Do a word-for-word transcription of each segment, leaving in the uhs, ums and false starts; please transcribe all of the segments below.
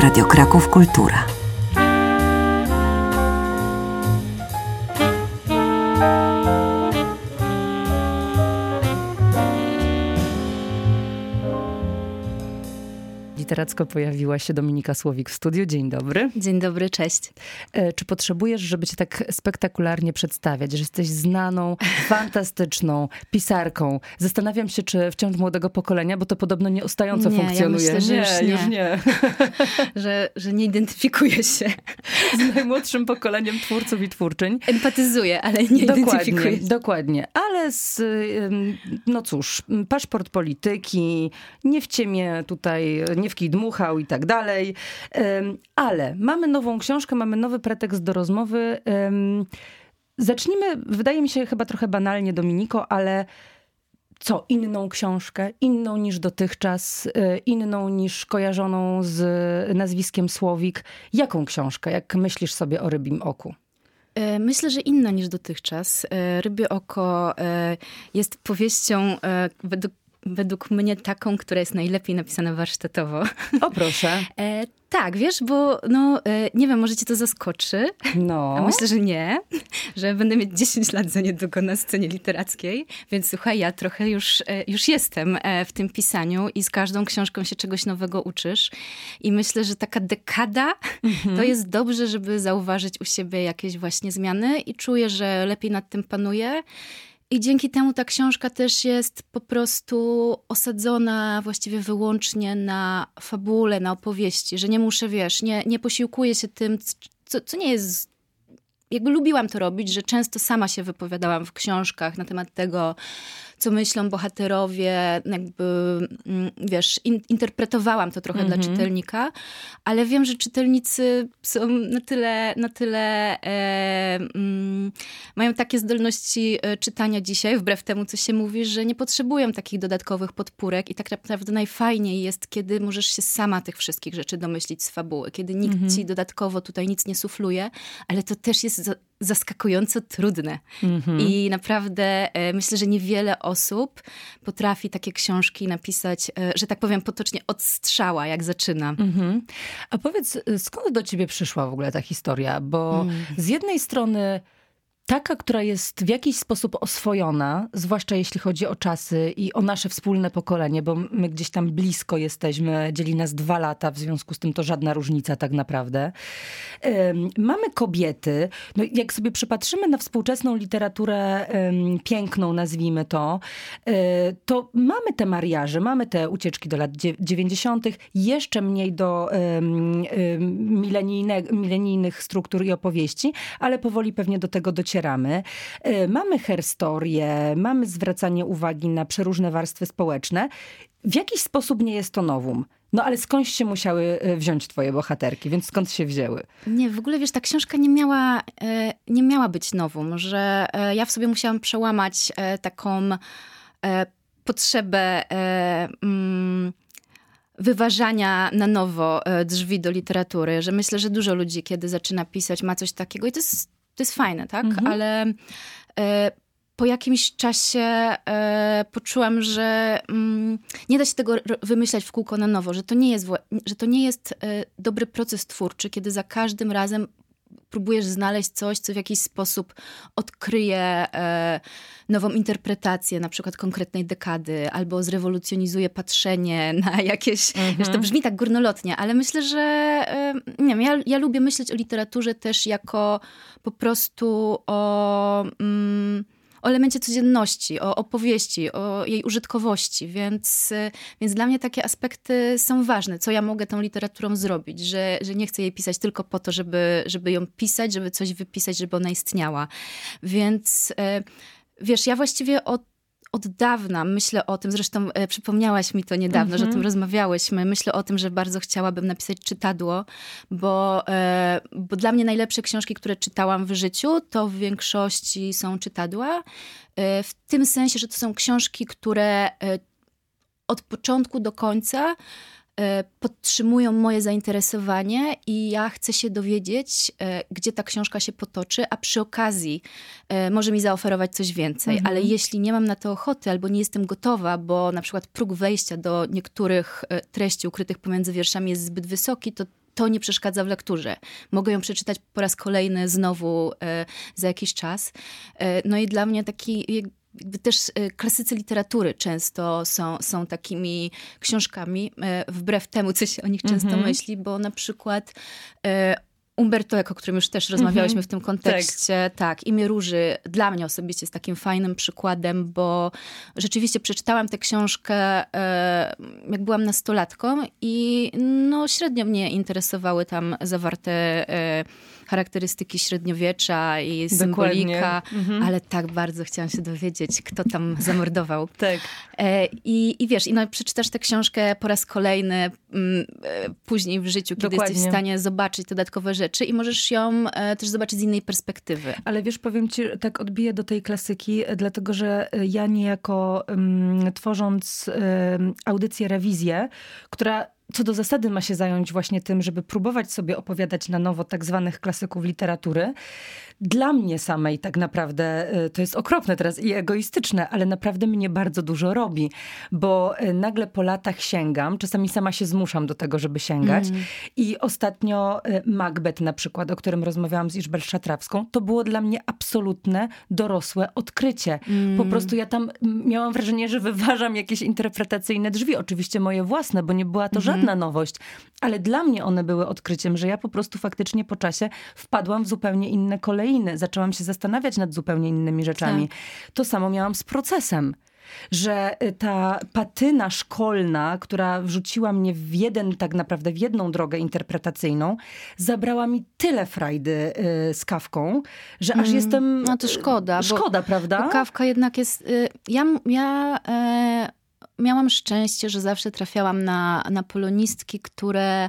Radio Kraków Kultura. Literacko pojawiła się Dominika Słowik w studiu. Dzień dobry. Dzień dobry, cześć. E, czy potrzebujesz, żeby cię tak spektakularnie przedstawiać, że jesteś znaną, fantastyczną pisarką? Zastanawiam się, czy wciąż młodego pokolenia, bo to podobno nieustająco nie, funkcjonuje. Ja myślę, że nie, już nie. Już nie. że, że nie identyfikuję się z najmłodszym pokoleniem twórców i twórczyń. Empatyzuję, ale nie dokładnie, identyfikuję się. Dokładnie. Ale z, no cóż, paszport polityki, nie w ciemię tutaj, nie w kij dmuchał i tak dalej. Ale mamy nową książkę, mamy nowy pretekst do rozmowy. Zacznijmy, wydaje mi się chyba trochę banalnie, Dominiko, ale co, inną książkę? Inną niż dotychczas? Inną niż kojarzoną z nazwiskiem Słowik? Jaką książkę, jak myślisz sobie o Rybim Oku? Myślę, że inna niż dotychczas. Rybie Oko jest powieścią według Według mnie taką, która jest najlepiej napisana warsztatowo. O proszę. E, tak, wiesz, bo no, e, nie wiem, może cię to zaskoczy. No. A myślę, że nie. Że będę mieć dziesięć lat za niedługo na scenie literackiej. Więc słuchaj, ja trochę już, e, już jestem e, w tym pisaniu i z każdą książką się czegoś nowego uczysz. I myślę, że taka dekada mhm. to jest dobrze, żeby zauważyć u siebie jakieś właśnie zmiany i czuję, że lepiej nad tym panuję. I dzięki temu ta książka też jest po prostu osadzona właściwie wyłącznie na fabule, na opowieści, że nie muszę, wiesz, nie, nie posiłkuję się tym, co, co nie jest... Jakby lubiłam to robić, że często sama się wypowiadałam w książkach na temat tego, co myślą bohaterowie, jakby, wiesz, in, interpretowałam to trochę mm-hmm. dla czytelnika, ale wiem, że czytelnicy są na tyle, na tyle e, mm, mają takie zdolności czytania dzisiaj, wbrew temu, co się mówi, że nie potrzebują takich dodatkowych podpórek i tak naprawdę najfajniej jest, kiedy możesz się sama tych wszystkich rzeczy domyślić z fabuły, kiedy nikt mm-hmm. ci dodatkowo tutaj nic nie sufluje, ale to też jest za, zaskakująco trudne. Mm-hmm. I naprawdę e, myślę, że niewiele osób potrafi takie książki napisać, e, że tak powiem potocznie od strzała, jak zaczyna. Mm-hmm. A powiedz, skąd do ciebie przyszła w ogóle ta historia? Bo mm. z jednej strony taka, która jest w jakiś sposób oswojona, zwłaszcza jeśli chodzi o czasy i o nasze wspólne pokolenie, bo my gdzieś tam blisko jesteśmy, dzieli nas dwa lata, w związku z tym to żadna różnica tak naprawdę. Um, mamy kobiety, no jak sobie przypatrzymy na współczesną literaturę um, piękną, nazwijmy to, um, to mamy te mariaże, mamy te ucieczki do lat dziewięćdziesiątych, jeszcze mniej do um, um, milenijne, milenijnych struktur i opowieści, ale powoli pewnie do tego docieramy. Mamy herstorię, mamy zwracanie uwagi na przeróżne warstwy społeczne. W jakiś sposób nie jest to nowum. No ale skądś się musiały wziąć twoje bohaterki, więc skąd się wzięły? Nie, w ogóle wiesz, ta książka nie miała, nie miała być nowum, że ja w sobie musiałam przełamać taką potrzebę wyważania na nowo drzwi do literatury, że myślę, że dużo ludzi, kiedy zaczyna pisać, ma coś takiego i to jest To jest fajne, tak? Mhm. Ale e, po jakimś czasie e, poczułam, że mm, nie da się tego wymyślać w kółko na nowo, że to nie jest, że to nie jest e, dobry proces twórczy, kiedy za każdym razem próbujesz znaleźć coś, co w jakiś sposób odkryje e, nową interpretację na przykład konkretnej dekady, albo zrewolucjonizuje patrzenie na jakieś... Mhm. Wiesz, to brzmi tak górnolotnie, ale myślę, że... E, nie wiem, ja, ja lubię myśleć o literaturze też jako po prostu o... Mm, o elemencie codzienności, o opowieści, o jej użytkowości, więc, więc dla mnie takie aspekty są ważne. Co ja mogę tą literaturą zrobić, że, że nie chcę jej pisać tylko po to, żeby, żeby ją pisać, żeby coś wypisać, żeby ona istniała. Więc wiesz, ja właściwie od Od dawna myślę o tym, zresztą e, przypomniałaś mi to niedawno, mm-hmm. że o tym rozmawiałyśmy. Myślę o tym, że bardzo chciałabym napisać czytadło, bo, e, bo dla mnie najlepsze książki, które czytałam w życiu, to w większości są czytadła. E, w tym sensie, że to są książki, które e, od początku do końca podtrzymują moje zainteresowanie i ja chcę się dowiedzieć, gdzie ta książka się potoczy, a przy okazji może mi zaoferować coś więcej. Mhm. Ale jeśli nie mam na to ochoty albo nie jestem gotowa, bo na przykład próg wejścia do niektórych treści ukrytych pomiędzy wierszami jest zbyt wysoki, to to nie przeszkadza w lekturze. Mogę ją przeczytać po raz kolejny znowu za jakiś czas. No i dla mnie taki jakby też klasycy literatury często są, są takimi książkami, wbrew temu, co się o nich często mm-hmm. myśli, bo na przykład Umberto Eco, o którym już też rozmawiałyśmy mm-hmm. w tym kontekście, tak. tak, Imię Róży dla mnie osobiście jest takim fajnym przykładem, bo rzeczywiście przeczytałam tę książkę, jak byłam nastolatką i no średnio mnie interesowały tam zawarte charakterystyki średniowiecza i symbolika, mhm. ale tak bardzo chciałam się dowiedzieć, kto tam zamordował. tak. I, I wiesz, i no, przeczytasz tę książkę po raz kolejny m, później w życiu, kiedy Dokładnie. jesteś w stanie zobaczyć dodatkowe rzeczy i możesz ją e, też zobaczyć z innej perspektywy. Ale wiesz, powiem ci, tak odbiję do tej klasyki, dlatego, że ja niejako um, tworząc um, audycję Rewizję, która co do zasady ma się zająć właśnie tym, żeby próbować sobie opowiadać na nowo tak zwanych klasyków literatury. Dla mnie samej tak naprawdę, to jest okropne teraz i egoistyczne, ale naprawdę mnie bardzo dużo robi, bo nagle po latach sięgam, czasami sama się zmuszam do tego, żeby sięgać mm. i ostatnio Macbeth na przykład, o którym rozmawiałam z Iżbel Szatrawską, to było dla mnie absolutne, dorosłe odkrycie. Mm. Po prostu ja tam miałam wrażenie, że wyważam jakieś interpretacyjne drzwi, oczywiście moje własne, bo nie była to mm. żadna nowość, ale dla mnie one były odkryciem, że ja po prostu faktycznie po czasie wpadłam w zupełnie inne kolejne. Zaczęłam się zastanawiać nad zupełnie innymi rzeczami. Tak. To samo miałam z Procesem. Że ta patyna szkolna, która wrzuciła mnie w jeden, tak naprawdę w jedną drogę interpretacyjną, zabrała mi tyle frajdy y, z Kafką, że aż mm. jestem... No to szkoda. Szkoda, bo, prawda? Bo Kafka jednak jest... Y, ja ja y, miałam szczęście, że zawsze trafiałam na, na polonistki, które...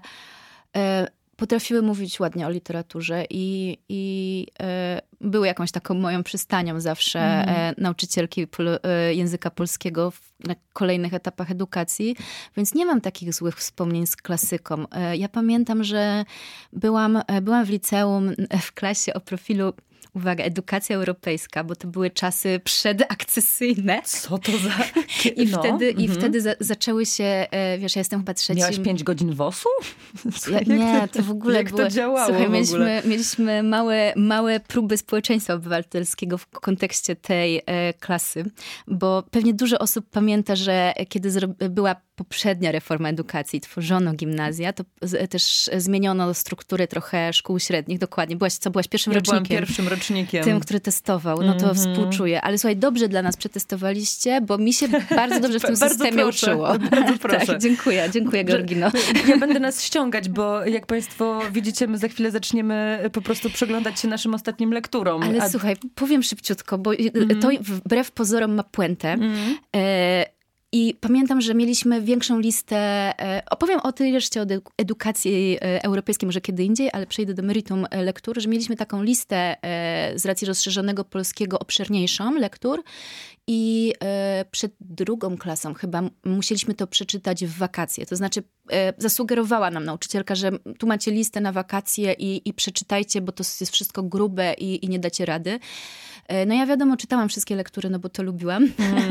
Y, potrafiły mówić ładnie o literaturze i, i e, były jakąś taką moją przystanią zawsze mm. e, nauczycielki pol, e, języka polskiego w, na kolejnych etapach edukacji, więc nie mam takich złych wspomnień z klasyką. E, ja pamiętam, że byłam, e, byłam w liceum w klasie o profilu uwaga, edukacja europejska, bo to były czasy przedakcesyjne. Co to za... I no. wtedy, i mm-hmm. wtedy za, zaczęły się, wiesz, ja jestem chyba trzecim... Miałaś pięć godzin W O S-u? Ja, nie, to w ogóle Jak były... to działało Słuchaj, w ogóle? mieliśmy, mieliśmy małe, małe próby społeczeństwa obywatelskiego w kontekście tej e, klasy, bo pewnie dużo osób pamięta, że kiedy zro- była poprzednia reforma edukacji, tworzono gimnazja, to z, też zmieniono strukturę trochę szkół średnich. Dokładnie. Byłaś, co, byłaś pierwszym ja rocznikiem? Byłam pierwszym rocznikiem. Tym, który testował. No to mm-hmm. współczuję. Ale słuchaj, dobrze dla nas przetestowaliście, bo mi się bardzo dobrze w tym systemie proszę, uczyło. Bardzo proszę. Tak, dziękuję, dziękuję Georgino. Ja będę nas ściągać, bo jak państwo widzicie, my za chwilę zaczniemy po prostu przyglądać się naszym ostatnim lekturom. Ale A... słuchaj, powiem szybciutko, bo mm-hmm. to wbrew pozorom ma puentę. Mm-hmm. E- I pamiętam, że mieliśmy większą listę, e, opowiem o tej reszcie, o edukacji e, europejskiej może kiedy indziej, ale przejdę do meritum e, lektur, że mieliśmy taką listę e, z racji rozszerzonego polskiego obszerniejszą lektur i e, przed drugą klasą chyba musieliśmy to przeczytać w wakacje. To znaczy e, zasugerowała nam nauczycielka, że tu macie listę na wakacje i, i przeczytajcie, bo to jest wszystko grube i, i nie dacie rady. No ja wiadomo, czytałam wszystkie lektury, no bo to lubiłam.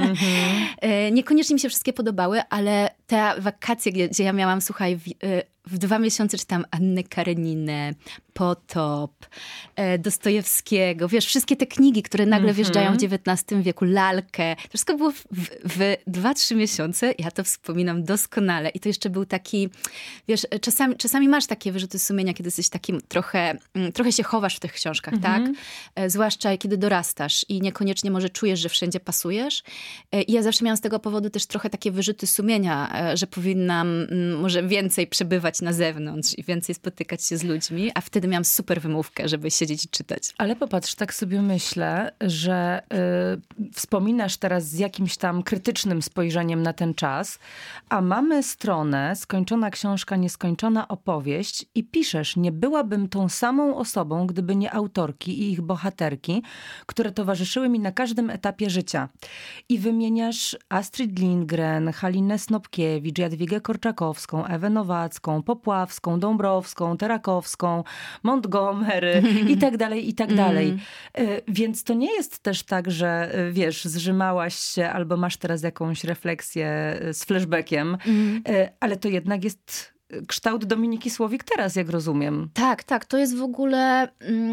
Mm-hmm. Niekoniecznie mi się wszystkie podobały, ale te wakacje, gdzie, gdzie ja miałam, słuchaj, w, w dwa miesiące czytałam Annę Kareninę, Potop, Dostojewskiego, wiesz, wszystkie te knigi, które nagle mm-hmm. wjeżdżają w dziewiętnastym wieku, Lalkę. To wszystko było w, w, w dwa, trzy miesiące. Ja to wspominam doskonale. I to jeszcze był taki, wiesz, czasami, czasami masz takie wyrzuty sumienia, kiedy jesteś takim trochę, trochę się chowasz w tych książkach, mm-hmm. tak? Zwłaszcza kiedy dorastasz i niekoniecznie może czujesz, że wszędzie pasujesz. I ja zawsze miałam z tego powodu też trochę takie wyrzuty sumienia, że powinnam może więcej przebywać na zewnątrz i więcej spotykać się z ludźmi, a wtedy miałam super wymówkę, żeby siedzieć i czytać. Ale popatrz, tak sobie myślę, że y, wspominasz teraz z jakimś tam krytycznym spojrzeniem na ten czas, a mamy stronę Skończona książka, nieskończona opowieść i piszesz, nie byłabym tą samą osobą, gdyby nie autorki i ich bohaterki, które towarzyszyły mi na każdym etapie życia. I wymieniasz Astrid Lindgren, Halinę Snopkiewicz, Jadwigę Korczakowską, Ewę Nowacką, Popławską, Dąbrowską, Terakowską, Montgomery i tak dalej, i tak dalej. Mm. Więc to nie jest też tak, że wiesz, zrzymałaś się albo masz teraz jakąś refleksję z flashbackiem, mm. ale to jednak jest kształt Dominiki Słowik teraz, jak rozumiem. Tak, tak. To jest w ogóle mm,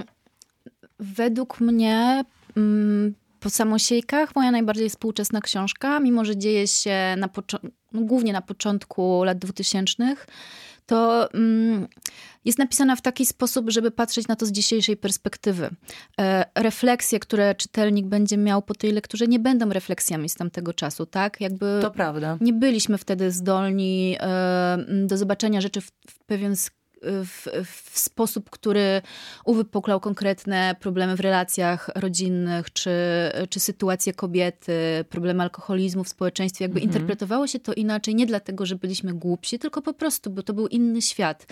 według mnie mm, po Samosiejkach moja najbardziej współczesna książka, mimo że dzieje się na poczo- no, głównie na początku lat dwutysięcznych, to mm, jest napisana w taki sposób, żeby patrzeć na to z dzisiejszej perspektywy. E, refleksje, które czytelnik będzie miał po tej lekturze, nie będą refleksjami z tamtego czasu, tak? Jakby to prawda. Nie byliśmy wtedy zdolni e, do zobaczenia rzeczy w, w pewien W, w sposób, który uwypuklał konkretne problemy w relacjach rodzinnych, czy, czy sytuacje kobiety, problemy alkoholizmu w społeczeństwie. Jakby mhm. interpretowało się to inaczej, nie dlatego, że byliśmy głupsi, tylko po prostu, bo to był inny świat.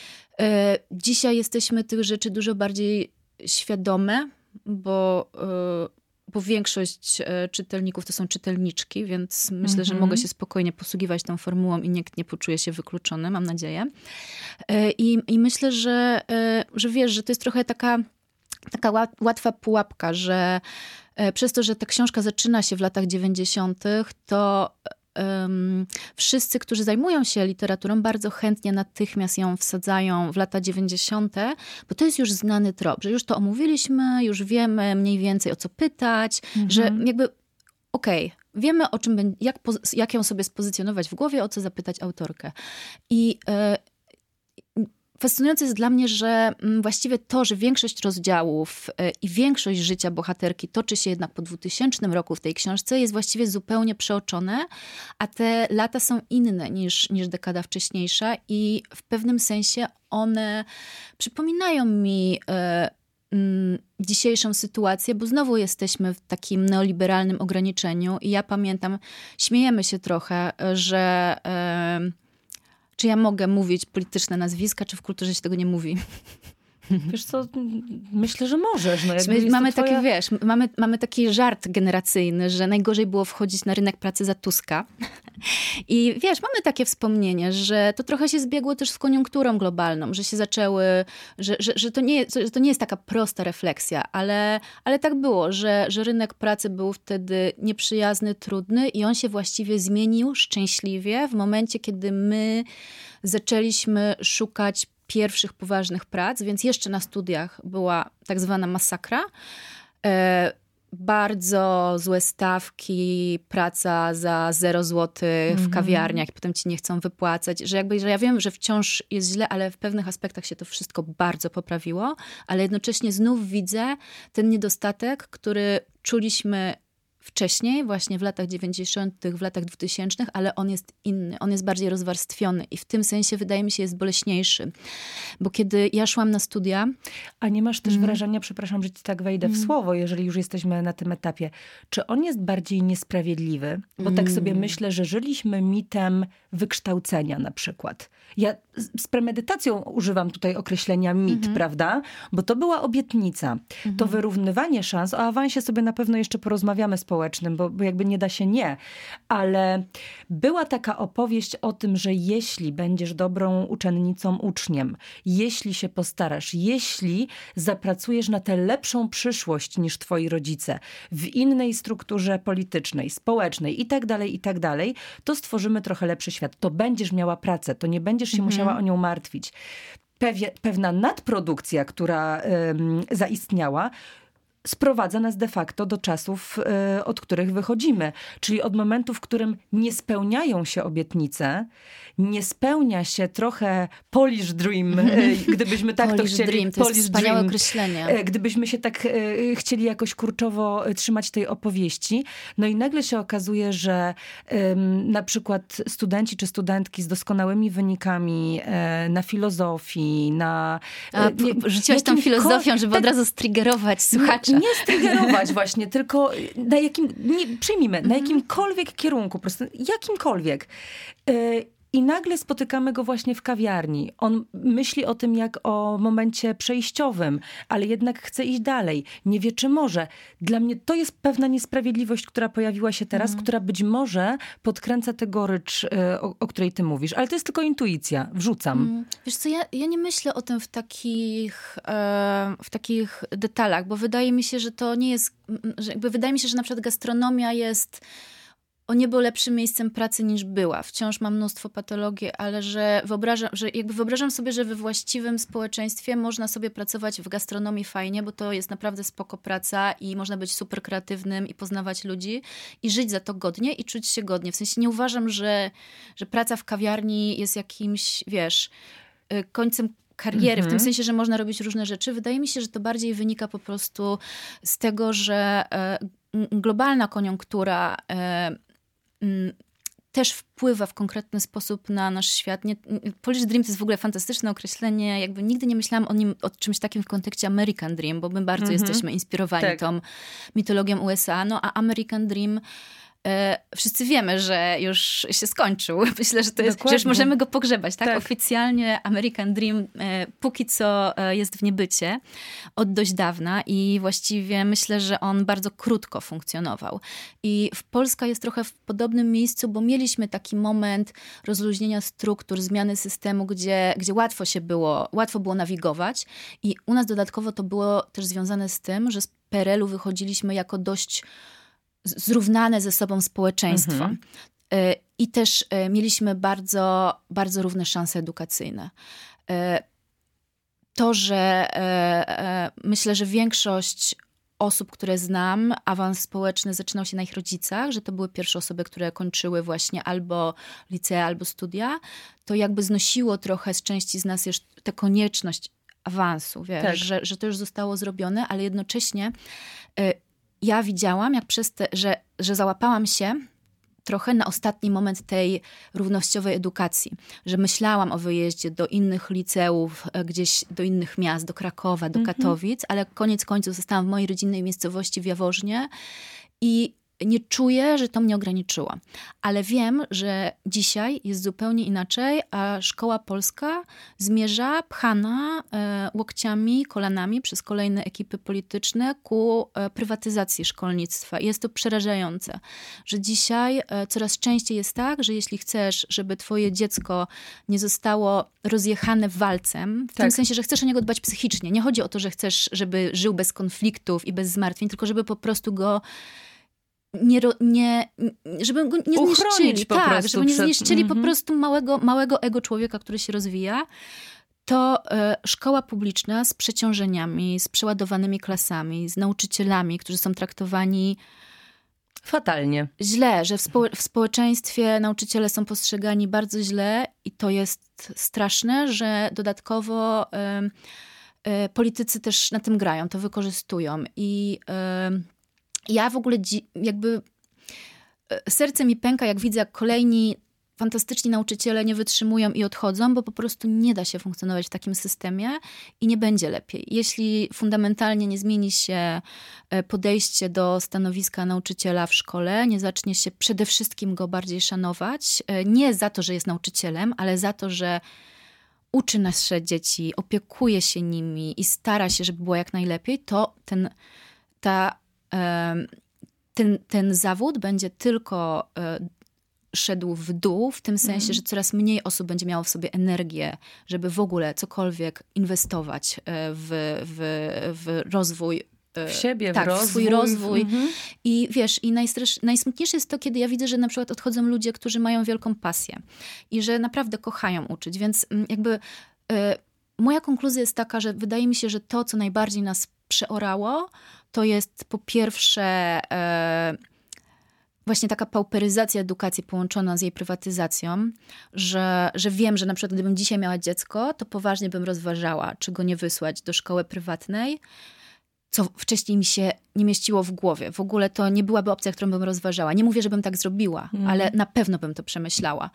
E, dzisiaj jesteśmy tych rzeczy dużo bardziej świadome, bo... E, bo większość czytelników to są czytelniczki, więc myślę, mm-hmm. że mogę się spokojnie posługiwać tą formułą i nikt nie poczuje się wykluczony, mam nadzieję. I, i myślę, że, że wiesz, że to jest trochę taka, taka łatwa pułapka, że przez to, że ta książka zaczyna się w latach dziewięćdziesiątych, to Um, wszyscy, którzy zajmują się literaturą, bardzo chętnie natychmiast ją wsadzają w lata dziewięćdziesiąte, bo to jest już znany trop, że już to omówiliśmy, już wiemy mniej więcej o co pytać, mhm. że jakby okej, okay, wiemy o czym, jak, jak ją sobie spozycjonować w głowie, o co zapytać autorkę. I e, fascynujące jest dla mnie, że właściwie to, że większość rozdziałów i większość życia bohaterki toczy się jednak po dwutysięcznym roku w tej książce, jest właściwie zupełnie przeoczone, a te lata są inne niż, niż dekada wcześniejsza i w pewnym sensie one przypominają mi e, m, dzisiejszą sytuację, bo znowu jesteśmy w takim neoliberalnym ograniczeniu i ja pamiętam, śmiejemy się trochę, że... E, czy ja mogę mówić polityczne nazwiska, czy w kulturze się tego nie mówi? Wiesz co, myślę, że możesz. No, My, mamy twoja... taki, wiesz, mamy, mamy taki żart generacyjny, że najgorzej było wchodzić na rynek pracy za Tuska. I wiesz, mamy takie wspomnienie, że to trochę się zbiegło też z koniunkturą globalną, że się zaczęły, że, że, że, to, nie, że to nie jest taka prosta refleksja, ale, ale tak było, że, że rynek pracy był wtedy nieprzyjazny, trudny i on się właściwie zmienił szczęśliwie w momencie, kiedy my zaczęliśmy szukać pierwszych poważnych prac, więc jeszcze na studiach była tak zwana masakra. E, bardzo złe stawki, praca za zero złotych w kawiarniach, potem ci nie chcą wypłacać, że jakby, że ja wiem, że wciąż jest źle, ale w pewnych aspektach się to wszystko bardzo poprawiło, ale jednocześnie znów widzę ten niedostatek, który czuliśmy wcześniej, właśnie w latach dziewięćdziesiątych, w latach dwutysięcznych, ale on jest inny, on jest bardziej rozwarstwiony i w tym sensie wydaje mi się jest boleśniejszy. Bo kiedy ja szłam na studia... A nie masz też mm. wrażenia, przepraszam, że ci tak wejdę mm. w słowo, jeżeli już jesteśmy na tym etapie, czy on jest bardziej niesprawiedliwy? Bo mm. tak sobie myślę, że żyliśmy mitem wykształcenia na przykład. Ja z premedytacją używam tutaj określenia mit, mm-hmm. prawda? Bo to była obietnica. Mm-hmm. To wyrównywanie szans, o awansie sobie na pewno jeszcze porozmawiamy społecznym, bo, bo jakby nie da się nie. Ale była taka opowieść o tym, że jeśli będziesz dobrą uczennicą, uczniem, jeśli się postarasz, jeśli zapracujesz na tę lepszą przyszłość niż twoi rodzice, w innej strukturze politycznej, społecznej i tak dalej, i tak dalej, to stworzymy trochę lepszy świat. To będziesz miała pracę, to nie będziesz się mhm. musiała o nią martwić. Pewie, pewna nadprodukcja, która ym, zaistniała, sprowadza nas de facto do czasów, y, od których wychodzimy. Czyli od momentu, w którym nie spełniają się obietnice, nie spełnia się trochę Polish Dream, y, gdybyśmy tak Polish to chcieli. Dream, to Polish jest wspaniałe dream, określenie. Y, gdybyśmy się tak y, chcieli jakoś kurczowo trzymać tej opowieści. No i nagle się okazuje, że y, na przykład studenci czy studentki z doskonałymi wynikami y, na filozofii, na... Y, A, nie, rzuciłaś tą filozofią, żeby tak, od razu striggerować słuchaczy. Nie striggerować właśnie, tylko na jakim, nie, przyjmijmy, mm-hmm. na jakimkolwiek kierunku, po prostu jakimkolwiek. Yy, I nagle spotykamy go właśnie w kawiarni. On myśli o tym jak o momencie przejściowym, ale jednak chce iść dalej. Nie wie, czy może. Dla mnie to jest pewna niesprawiedliwość, która pojawiła się teraz, mm. która być może podkręca tę gorycz, yy, o, o której ty mówisz. Ale to jest tylko intuicja. Wrzucam. Mm. Wiesz co, ja, ja nie myślę o tym w takich, e, w takich detalach, bo wydaje mi się, że to nie jest... Że jakby wydaje mi się, że na przykład gastronomia jest... o niebo lepszym miejscem pracy niż była. Wciąż mam mnóstwo patologii, ale że wyobrażam, że jakby wyobrażam sobie, że we właściwym społeczeństwie można sobie pracować w gastronomii fajnie, bo to jest naprawdę spoko praca i można być super kreatywnym i poznawać ludzi i żyć za to godnie i czuć się godnie. W sensie nie uważam, że, że praca w kawiarni jest jakimś, wiesz, końcem kariery, mm-hmm. w tym sensie, że można robić różne rzeczy. Wydaje mi się, że to bardziej wynika po prostu z tego, że e, globalna koniunktura e, m, też wpływa w konkretny sposób na nasz świat. Nie, Polish Dream to jest w ogóle fantastyczne określenie. Jakby nigdy nie myślałam o nim, o czymś takim w kontekście American Dream, bo my bardzo mm-hmm. jesteśmy inspirowani tak. tą mitologią U S A. No a American Dream wszyscy wiemy, że już się skończył. Myślę, że to jest, że już możemy go pogrzebać. Tak? tak? Oficjalnie American Dream e, póki co e, jest w niebycie od dość dawna i właściwie myślę, że on bardzo krótko funkcjonował. I Polska jest trochę w podobnym miejscu, bo mieliśmy taki moment rozluźnienia struktur, zmiany systemu, gdzie, gdzie łatwo się było, łatwo było nawigować i u nas dodatkowo to było też związane z tym, że z P R L-u wychodziliśmy jako dość zrównane ze sobą społeczeństwo. Mhm. I też mieliśmy bardzo, bardzo równe szanse edukacyjne. To, że myślę, że większość osób, które znam, awans społeczny zaczynał się na ich rodzicach, że to były pierwsze osoby, które kończyły właśnie albo licea, albo studia, to jakby znosiło trochę z części z nas już tę konieczność awansu, wiesz, tak. że, że to już zostało zrobione, ale jednocześnie ja widziałam, jak przez te, że, że załapałam się trochę na ostatni moment tej równościowej edukacji. Że myślałam o wyjeździe do innych liceów, gdzieś do innych miast, do Krakowa, do Katowic, mm-hmm. ale koniec końców zostałam w mojej rodzinnej miejscowości w Jaworznie i nie czuję, że to mnie ograniczyło. Ale wiem, że dzisiaj jest zupełnie inaczej, a szkoła polska zmierza pchana e, łokciami, kolanami przez kolejne ekipy polityczne ku e, prywatyzacji szkolnictwa. Jest to przerażające, że dzisiaj e, coraz częściej jest tak, że jeśli chcesz, żeby twoje dziecko nie zostało rozjechane walcem, w tak. tym sensie, że chcesz o niego dbać psychicznie. Nie chodzi o to, że chcesz, żeby żył bez konfliktów i bez zmartwień, tylko żeby po prostu go Nie, nie, żeby go nie zniszczyli, tak, żeby nie zniszczyli przed... po prostu małego, małego ego człowieka, który się rozwija, to e, szkoła publiczna z przeciążeniami, z przeładowanymi klasami, z nauczycielami, którzy są traktowani fatalnie. Źle, że w, spo, w społeczeństwie nauczyciele są postrzegani bardzo źle i to jest straszne, że dodatkowo e, e, politycy też na tym grają, to wykorzystują i e, ja w ogóle jakby serce mi pęka, jak widzę, jak kolejni fantastyczni nauczyciele nie wytrzymują i odchodzą, bo po prostu nie da się funkcjonować w takim systemie i nie będzie lepiej. Jeśli fundamentalnie nie zmieni się podejście do stanowiska nauczyciela w szkole, nie zacznie się przede wszystkim go bardziej szanować, nie za to, że jest nauczycielem, ale za to, że uczy nasze dzieci, opiekuje się nimi i stara się, żeby było jak najlepiej, to ten, ta Ten, ten zawód będzie tylko szedł w dół, w tym sensie, mm. że coraz mniej osób będzie miało w sobie energię, żeby w ogóle cokolwiek inwestować w, w, w rozwój. W siebie, tak, w rozwój. w swój rozwój. Mm-hmm. I wiesz, i najsmutniejsze jest to, kiedy ja widzę, że na przykład odchodzą ludzie, którzy mają wielką pasję i że naprawdę kochają uczyć. Więc jakby y, moja konkluzja jest taka, że wydaje mi się, że to, co najbardziej nas przeorało, to jest po pierwsze e, właśnie taka pauperyzacja edukacji połączona z jej prywatyzacją, że, że wiem, że na przykład gdybym dzisiaj miała dziecko, to poważnie bym rozważała, czy go nie wysłać do szkoły prywatnej, co wcześniej mi się nie mieściło w głowie. W ogóle to nie byłaby opcja, którą bym rozważała. Nie mówię, żebym tak zrobiła, mm. ale na pewno bym to przemyślała.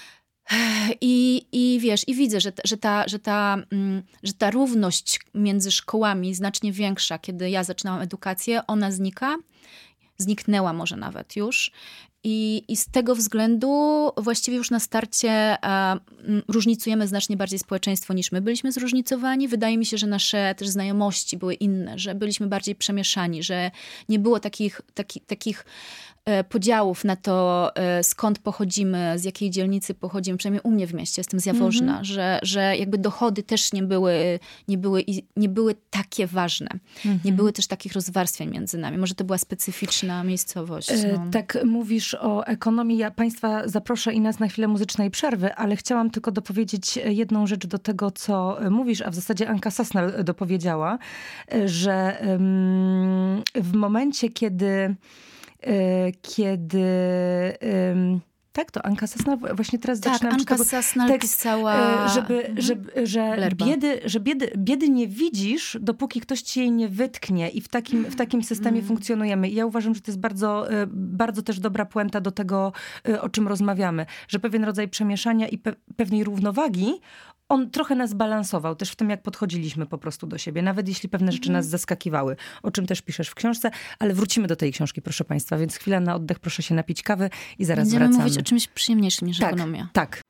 I, i wiesz, i widzę, że, że, ta, że, ta, że ta równość między szkołami znacznie większa, kiedy ja zaczynałam edukację, ona znika. Zniknęła może nawet już. I, i z tego względu właściwie już na starcie e, różnicujemy znacznie bardziej społeczeństwo niż my byliśmy zróżnicowani. Wydaje mi się, że nasze też znajomości były inne, że byliśmy bardziej przemieszani, że nie było takich, taki, takich podziałów na to, skąd pochodzimy, z jakiej dzielnicy pochodzimy, przynajmniej u mnie w mieście, jestem z Jaworzna, mm-hmm. że, że jakby dochody też nie były, nie były, nie były takie ważne. Mm-hmm. Nie były też takich rozwarstwień między nami. Może to była specyficzna miejscowość. No. Tak mówisz o ekonomii. Ja państwa zaproszę i nas na chwilę muzycznej przerwy, ale chciałam tylko dopowiedzieć jedną rzecz do tego, co mówisz, a w zasadzie Anka Sosnal dopowiedziała, że w momencie, kiedy kiedy... Um, tak, to Anka Sosnal właśnie teraz tak, zaczynam... Anka Sosnal tekst, pisała... Żeby, mhm. żeby, że biedy, że biedy, biedy nie widzisz, dopóki ktoś ci jej nie wytknie i w takim, w takim systemie mm. funkcjonujemy. I ja uważam, że to jest bardzo, bardzo też dobra puenta do tego, o czym rozmawiamy. Że pewien rodzaj przemieszania i pe- pewnej równowagi on trochę nas balansował też w tym, jak podchodziliśmy po prostu do siebie, nawet jeśli pewne rzeczy nas zaskakiwały, o czym też piszesz w książce, ale wrócimy do tej książki, proszę państwa, więc chwila na oddech, proszę się napić kawy i zaraz Będziemy wracamy. mówić o czymś przyjemniejszym niż tak, ekonomia. Tak,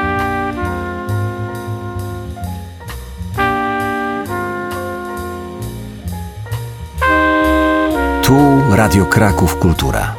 Tu Radio Kraków Kultura.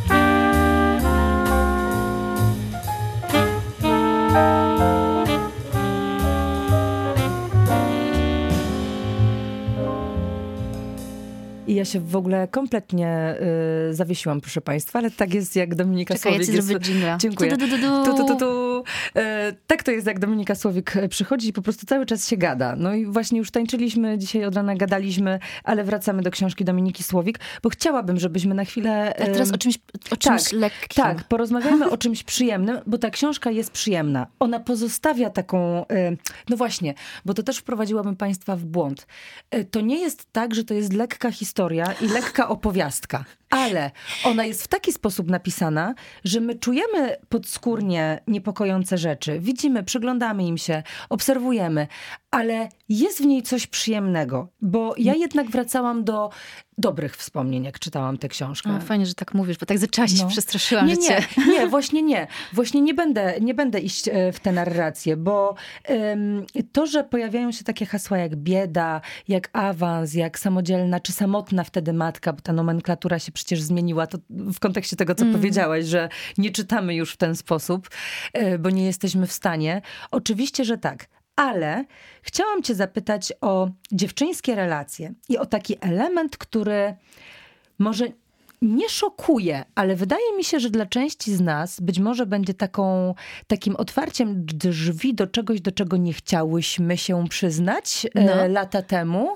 I ja się w ogóle kompletnie y, zawiesiłam, proszę państwa, ale tak jest jak Dominika Czekaj, Słowik. Ja ci zrobię dżingla. Dziękuję. Tu, tu, tu, tu. Tu, tu, tu, tu. Y, tak to jest jak Dominika Słowik przychodzi i po prostu cały czas się gada. No i właśnie już tańczyliśmy, dzisiaj od rana gadaliśmy, ale wracamy do książki Dominiki Słowik, bo chciałabym, żebyśmy na chwilę... Y, teraz o czymś, o czymś tak, lekkim. Tak, porozmawiamy o czymś przyjemnym, bo ta książka jest przyjemna. Ona pozostawia taką... Y, no właśnie, bo to też wprowadziłabym państwa w błąd. Y, to nie jest tak, że to jest lekka historia i lekka opowiastka. Ale ona jest w taki sposób napisana, że my czujemy podskórnie niepokojące rzeczy. Widzimy, przyglądamy im się, obserwujemy, ale jest w niej coś przyjemnego. Bo ja jednak wracałam do dobrych wspomnień, jak czytałam tę książkę. O, fajnie, że tak mówisz, bo tak zaczęła się, no. przestraszyłam. Nie, że nie, cię... nie, właśnie nie. Właśnie nie będę, nie będę iść w tę narrację, bo um, to, że pojawiają się takie hasła jak bieda, jak awans, jak samodzielna, czy samotna wtedy matka, bo ta nomenklatura się przecież zmieniła, to w kontekście tego, co mm. powiedziałaś, że nie czytamy już w ten sposób, bo nie jesteśmy w stanie. Oczywiście, że tak. Ale chciałam cię zapytać o dziewczyńskie relacje i o taki element, który może nie szokuje, ale wydaje mi się, że dla części z nas być może będzie taką, takim otwarciem drzwi do czegoś, do czego nie chciałyśmy się przyznać no. e, lata temu,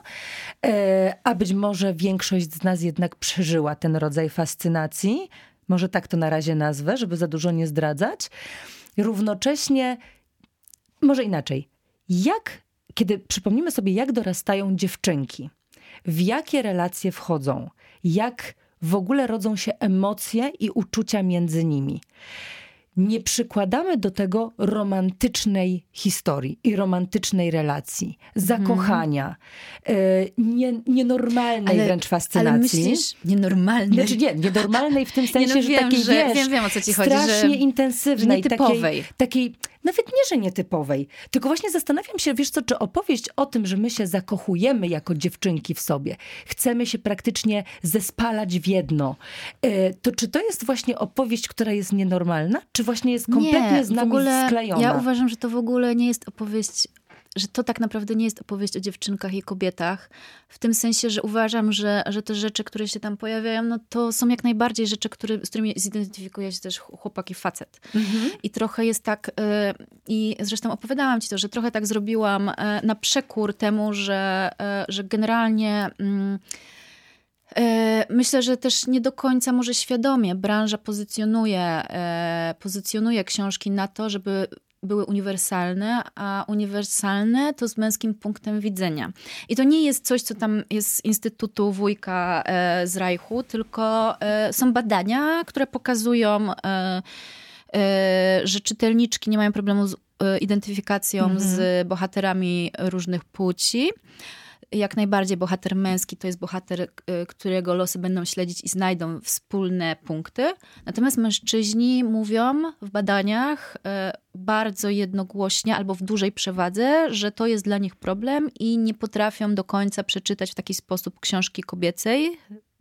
e, a być może większość z nas jednak przeżyła ten rodzaj fascynacji. Może tak to na razie nazwę, żeby za dużo nie zdradzać. Równocześnie, może inaczej, jak, kiedy przypomnimy sobie, jak dorastają dziewczynki, w jakie relacje wchodzą, jak w ogóle rodzą się emocje i uczucia między nimi. Nie przykładamy do tego romantycznej historii i romantycznej relacji, zakochania, hmm. y, nie, nienormalnej ale, wręcz fascynacji. Ale myślisz, nienormalnej? Znaczy nie, nienormalnej w tym sensie, nie, no, że wiem, takiej, że, wiesz, wiem, wiem, o co ci chodzi, strasznie że, intensywnej, że nietypowej. Takiej, takiej, nawet nie, że nietypowej, tylko właśnie zastanawiam się, wiesz co, czy opowieść o tym, że my się zakochujemy jako dziewczynki w sobie, chcemy się praktycznie zespalać w jedno, y, to czy to jest właśnie opowieść, która jest nienormalna, czy właśnie jest kompletnie nie, z nami w ogóle sklejona? Ja uważam, że to w ogóle nie jest opowieść, że to tak naprawdę nie jest opowieść o dziewczynkach i kobietach. W tym sensie, że uważam, że, że te rzeczy, które się tam pojawiają, no to są jak najbardziej rzeczy, które, z którymi zidentyfikuje się też chłopak i facet. Mhm. I trochę jest tak, yy, i zresztą opowiadałam ci to, że trochę tak zrobiłam yy, na przekór temu, że, yy, że generalnie... Yy, Myślę, że też nie do końca może świadomie branża pozycjonuje, pozycjonuje książki na to, żeby były uniwersalne, a uniwersalne to z męskim punktem widzenia. I to nie jest coś, co tam jest z Instytutu Wujka z Reichu, tylko są badania, które pokazują, że czytelniczki nie mają problemu z identyfikacją mhm. z bohaterami różnych płci. Jak najbardziej bohater męski to jest bohater, którego losy będą śledzić i znajdą wspólne punkty. Natomiast mężczyźni mówią w badaniach bardzo jednogłośnie albo w dużej przewadze, że to jest dla nich problem i nie potrafią do końca przeczytać w taki sposób książki kobiecej,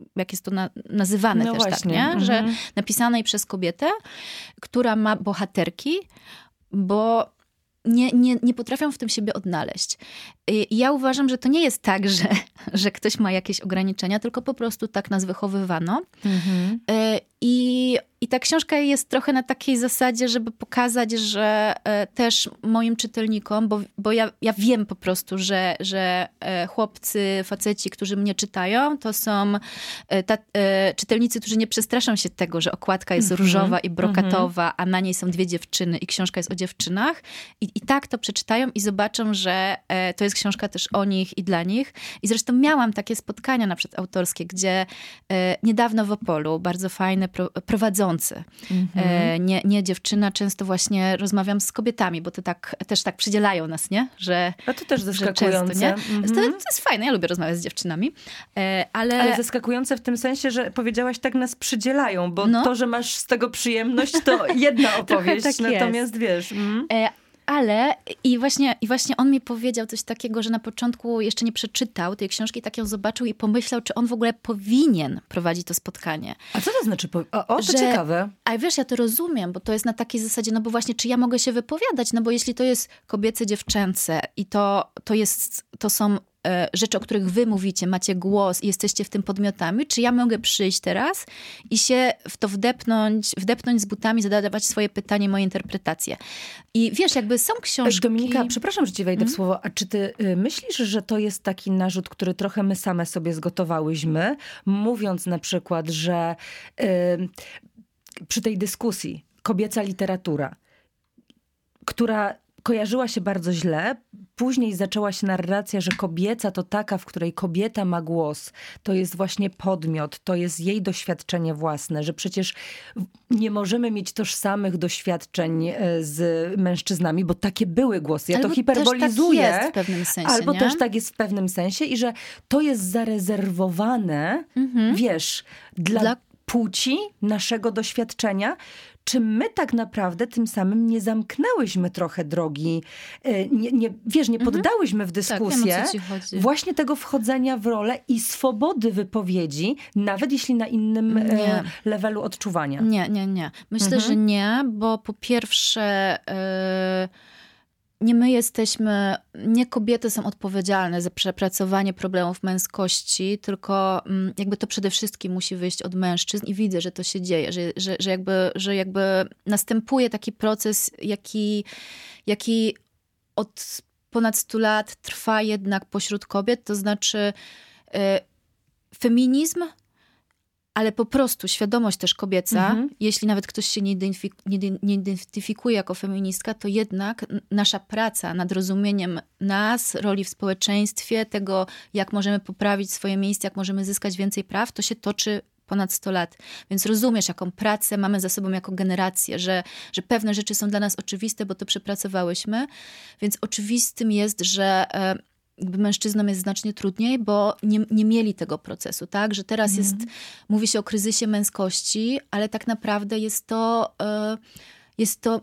jak jest to na, nazywane no też właśnie. tak, nie? Mhm. Że napisanej przez kobietę, która ma bohaterki, bo nie, nie, nie potrafią w tym siebie odnaleźć. I ja uważam, że to nie jest tak, że, że ktoś ma jakieś ograniczenia, tylko po prostu tak nas wychowywano. Mhm. I, I ta książka jest trochę na takiej zasadzie, żeby pokazać, że też moim czytelnikom, bo, bo ja, ja wiem po prostu, że, że chłopcy, faceci, którzy mnie czytają, to są ta, czytelnicy, którzy nie przestraszą się tego, że okładka jest mhm. różowa i brokatowa, a na niej są dwie dziewczyny i książka jest o dziewczynach. I, i tak to przeczytają i zobaczą, że to jest książka też o nich i dla nich. I zresztą miałam takie spotkania na przykład autorskie, gdzie e, niedawno w Opolu, bardzo fajny pro, prowadzący, mm-hmm. e, nie, nie dziewczyna, często właśnie rozmawiam z kobietami, bo to tak, też tak przydzielają nas, nie? Że, a to też zaskakujące. Często, nie? Mm-hmm. To, to jest fajne, ja lubię rozmawiać z dziewczynami. E, ale... ale zaskakujące w tym sensie, że powiedziałaś, tak nas przydzielają, bo no. to, że masz z tego przyjemność, to jedna opowieść, tak natomiast jest. Wiesz... Mm. E, Ale i właśnie, i właśnie on mi powiedział coś takiego, że na początku jeszcze nie przeczytał tej książki, tak ją zobaczył i pomyślał, czy on w ogóle powinien prowadzić to spotkanie. A co to znaczy? O, o to że, ciekawe. A wiesz, ja to rozumiem, bo to jest na takiej zasadzie, no bo właśnie, czy ja mogę się wypowiadać? No bo jeśli to jest kobiece, dziewczęce i to, to, jest, to są e, rzeczy, o których wy mówicie, macie głos i jesteście w tym podmiotami, czy ja mogę przyjść teraz i się w to wdepnąć, wdepnąć z butami, zadawać swoje pytanie, moje interpretacje. I wiesz, jakby są książki... Dominika, przepraszam, że ci wejdę mm. w słowo, a czy ty y, myślisz, że to jest taki narzut, który trochę my same sobie zgotowałyśmy, mówiąc na przykład, że y, przy tej dyskusji kobieca literatura, która kojarzyła się bardzo źle, później zaczęła się narracja, że kobieca to taka, w której kobieta ma głos. To jest właśnie podmiot, to jest jej doświadczenie własne, że przecież nie możemy mieć tożsamych doświadczeń z mężczyznami, bo takie były głosy. Ja albo to hiperbolizuję. Też tak jest w pewnym sensie, albo nie? też tak jest w pewnym sensie i że to jest zarezerwowane, mhm. wiesz, dla, dla płci naszego doświadczenia. Czy my tak naprawdę tym samym nie zamknęłyśmy trochę drogi, nie, nie, wiesz, nie poddałyśmy w dyskusję tak, wiem, o co ci chodzi. Właśnie tego wchodzenia w rolę i swobody wypowiedzi, nawet jeśli na innym nie. levelu odczuwania? Nie, nie, nie. Myślę, mhm. że nie, bo po pierwsze... Yy... Nie my jesteśmy, nie kobiety są odpowiedzialne za przepracowanie problemów męskości, tylko jakby to przede wszystkim musi wyjść od mężczyzn i widzę, że to się dzieje, że, że, że, jakby, że jakby następuje taki proces, jaki, jaki od ponad stu lat trwa jednak pośród kobiet, to znaczy y, feminizm, ale po prostu świadomość też kobieca, mhm. jeśli nawet ktoś się nie, identyfik- nie, nie identyfikuje jako feministka, to jednak nasza praca nad rozumieniem nas, roli w społeczeństwie, tego jak możemy poprawić swoje miejsce, jak możemy zyskać więcej praw, to się toczy ponad sto lat. Więc rozumiesz, jaką pracę mamy za sobą jako generację, że, że pewne rzeczy są dla nas oczywiste, bo to przepracowałyśmy. Więc oczywistym jest, że... E, jakby mężczyznom jest znacznie trudniej, bo nie, nie mieli tego procesu, tak? Że teraz mm. jest, mówi się o kryzysie męskości, ale tak naprawdę jest to, jest to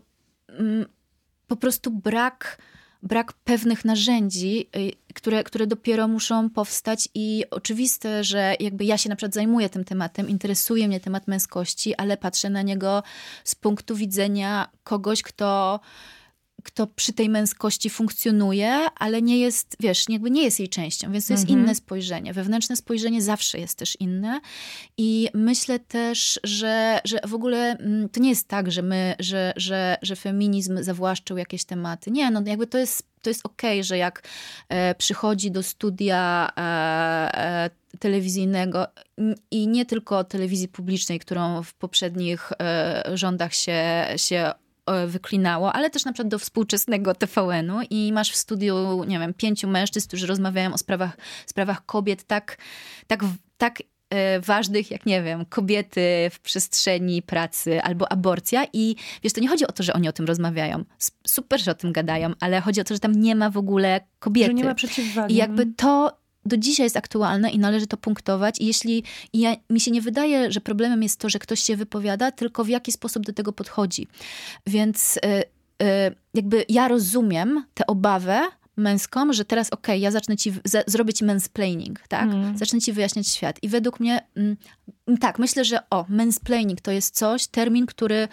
po prostu brak, brak pewnych narzędzi, które, które dopiero muszą powstać i oczywiste, że jakby ja się na przykład zajmuję tym tematem, interesuje mnie temat męskości, ale patrzę na niego z punktu widzenia kogoś, kto kto przy tej męskości funkcjonuje, ale nie jest, wiesz, jakby nie jest jej częścią, więc to jest mhm. inne spojrzenie. Wewnętrzne spojrzenie zawsze jest też inne i myślę też, że, że w ogóle to nie jest tak, że my, że, że, że feminizm zawłaszczył jakieś tematy. Nie, no jakby to jest, to jest okej, okay, że jak e, przychodzi do studia e, e, telewizyjnego i nie tylko telewizji publicznej, którą w poprzednich e, rządach się, się wyklinało, ale też na przykład do współczesnego T V N-u i masz w studiu, nie wiem, pięciu mężczyzn, którzy rozmawiają o sprawach, sprawach kobiet tak, tak, tak e, ważnych, jak nie wiem, kobiety w przestrzeni pracy albo aborcja i wiesz, to nie chodzi o to, że oni o tym rozmawiają. Super, że o tym gadają, ale chodzi o to, że tam nie ma w ogóle kobiety. Że nie ma przeciwwagi. I jakby to do dzisiaj jest aktualne i należy to punktować. I jeśli i ja, mi się nie wydaje, że problemem jest to, że ktoś się wypowiada, tylko w jaki sposób do tego podchodzi. Więc y, y, jakby ja rozumiem tę obawę męską, że teraz okej, okay, ja zacznę ci, z- zrobię ci mansplaining, tak? Mm. Zacznę ci wyjaśniać świat. I według mnie, mm, tak, myślę, że o, mansplaining to jest coś, termin, który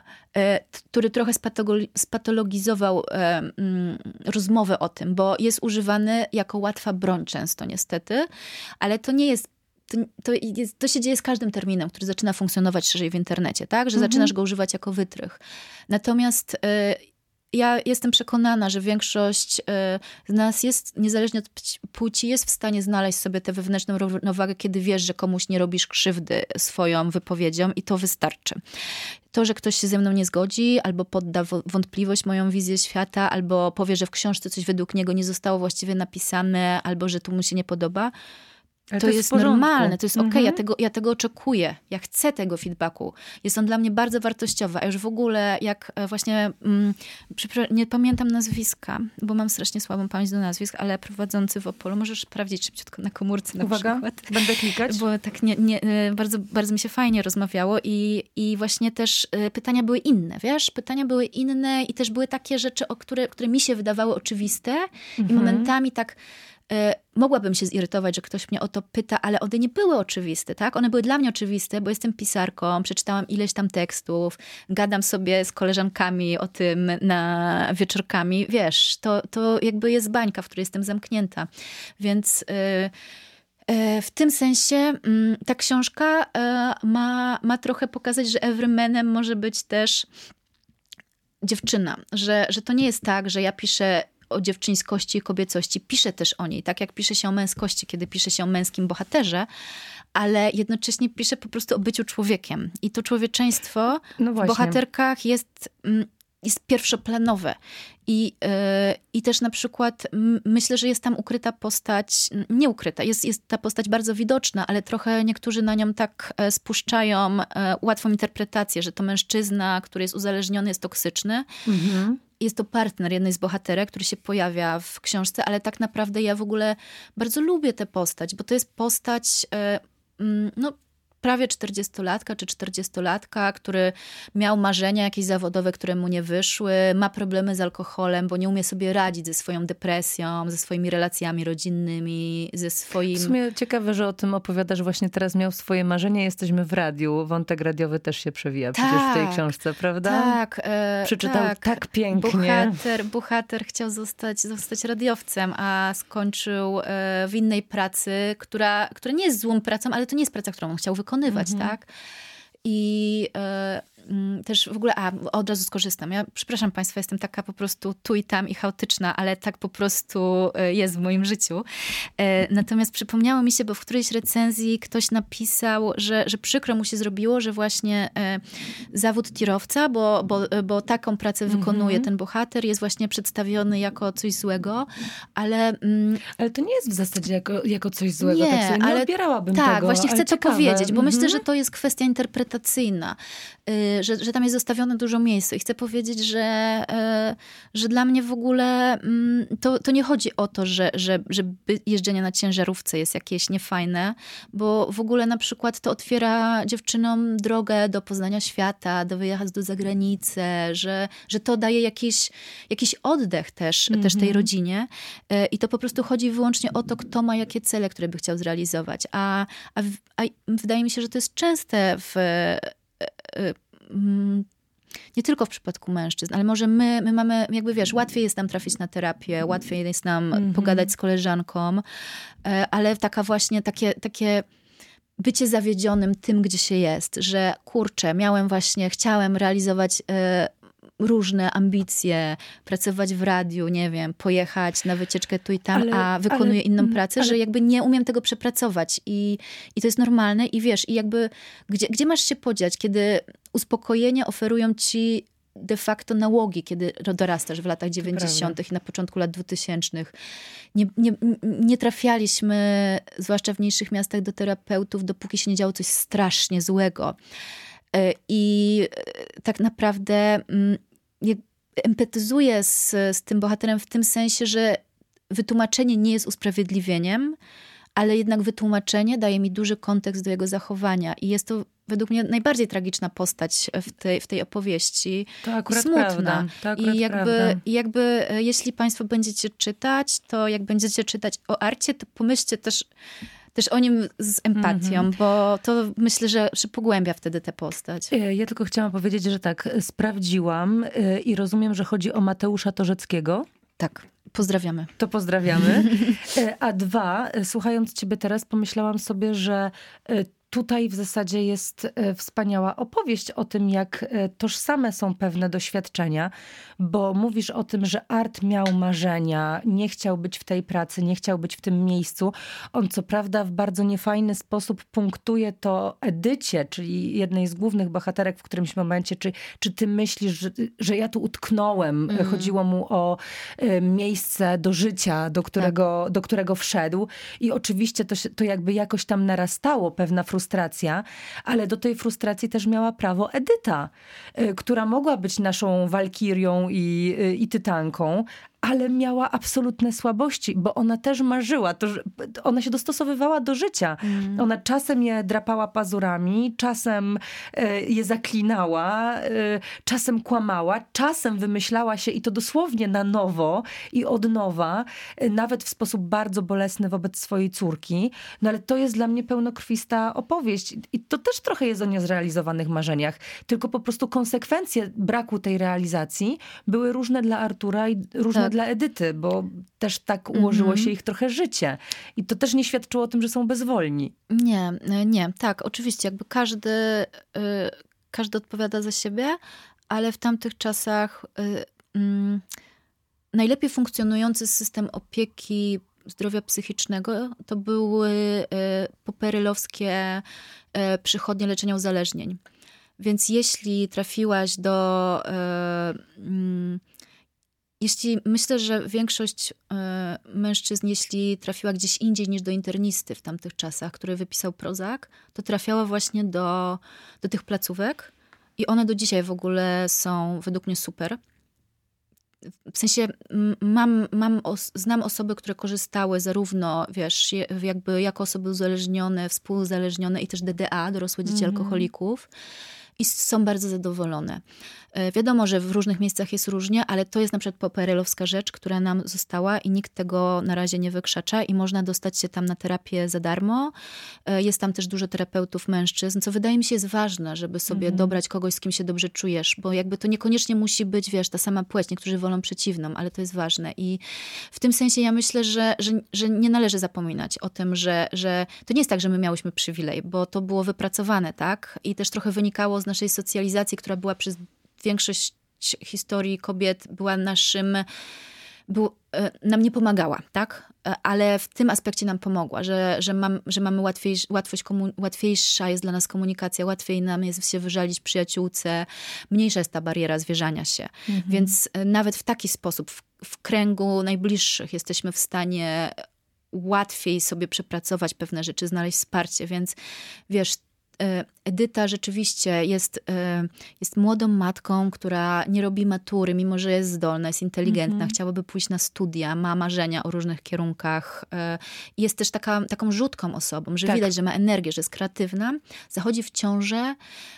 który trochę spatologizował e, mm, rozmowę o tym, bo jest używany jako łatwa broń często niestety, ale to nie jest To, to, jest, to się dzieje z każdym terminem, który zaczyna funkcjonować szerzej w internecie, tak? Że mhm. zaczynasz go używać jako wytrych. Natomiast y, ja jestem przekonana, że większość y, z nas jest, niezależnie od płci, jest w stanie znaleźć sobie tę wewnętrzną równowagę, kiedy wiesz, że komuś nie robisz krzywdy swoją wypowiedzią i to wystarczy. To, że ktoś się ze mną nie zgodzi, albo podda wątpliwość moją wizję świata, albo powie, że w książce coś według niego nie zostało właściwie napisane, albo że tu mu się nie podoba, To, to jest, jest normalne, to jest okej, okay. mhm. ja, tego, ja tego oczekuję, ja chcę tego feedbacku. Jest on dla mnie bardzo wartościowy, a już w ogóle jak właśnie, mm, nie pamiętam nazwiska, bo mam strasznie słabą pamięć do nazwisk, ale prowadzący w Opolu, możesz sprawdzić szybciutko na komórce na Uwaga, przykład. Będę klikać. Bo tak nie, nie, bardzo, bardzo mi się fajnie rozmawiało i, i właśnie też pytania były inne, wiesz? Pytania były inne i też były takie rzeczy, o które, które mi się wydawały oczywiste mhm. i momentami tak mogłabym się zirytować, że ktoś mnie o to pyta, ale one nie były oczywiste, tak? One były dla mnie oczywiste, bo jestem pisarką, przeczytałam ileś tam tekstów, gadam sobie z koleżankami o tym na wieczorkami. Wiesz, to, to jakby jest bańka, w której jestem zamknięta. Więc yy, w tym sensie ta książka ma, ma trochę pokazać, że everymanem może być też dziewczyna. Że, że to nie jest tak, że ja piszę o dziewczyńskości i kobiecości. Pisze też o niej, tak jak pisze się o męskości, kiedy pisze się o męskim bohaterze, ale jednocześnie pisze po prostu o byciu człowiekiem. I to człowieczeństwo no w bohaterkach jest, jest pierwszoplanowe. I, yy, I też na przykład m, myślę, że jest tam ukryta postać, nie ukryta, jest, jest ta postać bardzo widoczna, ale trochę niektórzy na nią tak e, spuszczają e, łatwą interpretację, że to mężczyzna, który jest uzależniony, jest toksyczny. Mhm. Jest to partner jednej z bohaterek, który się pojawia w książce, ale tak naprawdę ja w ogóle bardzo lubię tę postać, bo to jest postać, e, no prawie czterdziestolatka czy czterdziestolatka, który miał marzenia jakieś zawodowe, które mu nie wyszły, ma problemy z alkoholem, bo nie umie sobie radzić ze swoją depresją, ze swoimi relacjami rodzinnymi, ze swoim... W sumie ciekawe, że o tym opowiadasz właśnie teraz. Miał swoje marzenia, jesteśmy w radiu. Wątek radiowy też się przewija tak, przecież w tej książce, prawda? Tak. E, Przeczytał tak, tak pięknie. Bohater, bohater chciał zostać, zostać radiowcem, a skończył e, w innej pracy, która, która nie jest złą pracą, ale to nie jest praca, którą on chciał wykonywać. Wykonywać, mhm. tak? I e, m, też w ogóle, a od razu skorzystam. Ja przepraszam państwa, jestem taka po prostu tu i tam i chaotyczna, ale tak po prostu jest w moim życiu. E, natomiast przypomniało mi się, bo w którejś recenzji ktoś napisał, że, że przykro mu się zrobiło, że właśnie e, zawód tirowca, bo, bo, bo taką pracę mhm. wykonuje ten bohater, jest właśnie przedstawiony jako coś złego, ale... Mm, ale to nie jest w zasadzie jako, jako coś złego. Nie, tak sobie nie ale odbierałabym tak, tego. Tak, właśnie chcę to ciekawe. powiedzieć, bo mhm. myślę, że to jest kwestia interpretacyjna, że, że tam jest zostawione dużo miejsca. I chcę powiedzieć, że, że dla mnie w ogóle to, to nie chodzi o to, że, że, że jeżdżenie na ciężarówce jest jakieś niefajne, bo w ogóle na przykład to otwiera dziewczynom drogę do poznania świata, do wyjazdu za granicę, że, że to daje jakiś, jakiś oddech też, mm-hmm. też tej rodzinie. I to po prostu chodzi wyłącznie o to, kto ma jakie cele, które by chciał zrealizować. A, a, a wydaje mi się, że to jest częste w... nie tylko w przypadku mężczyzn, ale może my, my mamy, jakby wiesz, łatwiej jest nam trafić na terapię, łatwiej jest nam mm-hmm. pogadać z koleżanką, ale taka właśnie takie, takie bycie zawiedzionym tym, gdzie się jest, że kurczę, miałem właśnie, chciałem realizować różne ambicje, pracować w radiu, nie wiem, pojechać na wycieczkę tu i tam, ale, a wykonuję ale, inną pracę, ale... że jakby nie umiem tego przepracować i, i to jest normalne i wiesz, i jakby gdzie, gdzie masz się podziać, kiedy uspokojenie oferują ci de facto nałogi, kiedy dorastasz w latach dziewięćdziesiątych i na początku lat dwutysięcznych. Nie, nie, nie trafialiśmy, zwłaszcza w mniejszych miastach, do terapeutów, dopóki się nie działo coś strasznie złego. I tak naprawdę empatyzuję z, z tym bohaterem w tym sensie, że wytłumaczenie nie jest usprawiedliwieniem, ale jednak wytłumaczenie daje mi duży kontekst do jego zachowania i jest to według mnie najbardziej tragiczna postać w tej, w tej opowieści. To akurat smutna. Prawda. To akurat I jakby, prawda. jakby jeśli państwo będziecie czytać, to jak będziecie czytać o Arcie, to pomyślcie też, też o nim z empatią, mm-hmm. bo to myślę, że, że pogłębia wtedy tę postać. Ja tylko chciałam powiedzieć, że tak, sprawdziłam i rozumiem, że chodzi o Mateusza Torzeckiego. Tak. Pozdrawiamy. To pozdrawiamy. A dwa, słuchając ciebie teraz, pomyślałam sobie, że tutaj w zasadzie jest wspaniała opowieść o tym, jak tożsame są pewne doświadczenia, bo mówisz o tym, że Art miał marzenia, nie chciał być w tej pracy, nie chciał być w tym miejscu. On co prawda w bardzo niefajny sposób punktuje to Edycie, czyli jednej z głównych bohaterek w którymś momencie, czy, czy ty myślisz, że, że ja tu utknąłem. Mm. Chodziło mu o y, miejsce do życia, do którego, tak. do którego wszedł. I oczywiście to, to jakby jakoś tam narastało, pewna frustracja, frustracja, ale do tej frustracji też miała prawo Edyta, y, która mogła być naszą walkirią i, y, i tytanką, ale miała absolutne słabości, bo ona też marzyła. To, ona się dostosowywała do życia. Mm. Ona czasem je drapała pazurami, czasem e, je zaklinała, e, czasem kłamała, czasem wymyślała się i to dosłownie na nowo i od nowa, e, nawet w sposób bardzo bolesny wobec swojej córki. No ale to jest dla mnie pełnokrwista opowieść. I to też trochę jest o niezrealizowanych marzeniach. Tylko po prostu konsekwencje braku tej realizacji były różne dla Artura i różne tak. dla Edyty, bo też tak ułożyło mm-hmm. się ich trochę życie. I to też nie świadczyło o tym, że są bezwolni. Nie, nie. Tak, oczywiście jakby każdy, y, każdy odpowiada za siebie, ale w tamtych czasach y, y, najlepiej funkcjonujący system opieki zdrowia psychicznego to były y, poperylowskie y, przychodnie leczenia uzależnień. Więc jeśli trafiłaś do... Y, y, Jeśli myślę, że większość y, mężczyzn, jeśli trafiła gdzieś indziej niż do internisty w tamtych czasach, który wypisał Prozac, to trafiała właśnie do, do tych placówek i one do dzisiaj w ogóle są według mnie super. W sensie mam, mam os- znam osoby, które korzystały zarówno, wiesz, jakby jako osoby uzależnione, współuzależnione i też D D A, dorosłe dzieci mm-hmm. alkoholików. I są bardzo zadowolone. Wiadomo, że w różnych miejscach jest różnie, ale to jest na przykład poperelowska rzecz, która nam została i nikt tego na razie nie wykrzacza i można dostać się tam na terapię za darmo. Jest tam też dużo terapeutów mężczyzn, co wydaje mi się jest ważne, żeby sobie mhm. dobrać kogoś, z kim się dobrze czujesz, bo jakby to niekoniecznie musi być, wiesz, ta sama płeć. Niektórzy wolą przeciwną, ale to jest ważne. I w tym sensie ja myślę, że, że, że nie należy zapominać o tym, że, że to nie jest tak, że my miałyśmy przywilej, bo to było wypracowane, tak? I też trochę wynikało z naszej socjalizacji, która była przez większość historii kobiet była naszym, był, nam nie pomagała, tak? Ale w tym aspekcie nam pomogła, że, że, mam, że mamy łatwiejsz, łatwość, komu, łatwiejsza jest dla nas komunikacja, łatwiej nam jest się wyżalić przyjaciółce, mniejsza jest ta bariera zwierzania się. Mhm. Więc nawet w taki sposób, w, w kręgu najbliższych jesteśmy w stanie łatwiej sobie przepracować pewne rzeczy, znaleźć wsparcie, więc wiesz, Edyta rzeczywiście jest, jest młodą matką, która nie robi matury, mimo że jest zdolna, jest inteligentna, mm-hmm. chciałaby pójść na studia, ma marzenia o różnych kierunkach. Jest też taka, taką rzutką osobą, że tak. widać, że ma energię, że jest kreatywna. Zachodzi w ciążę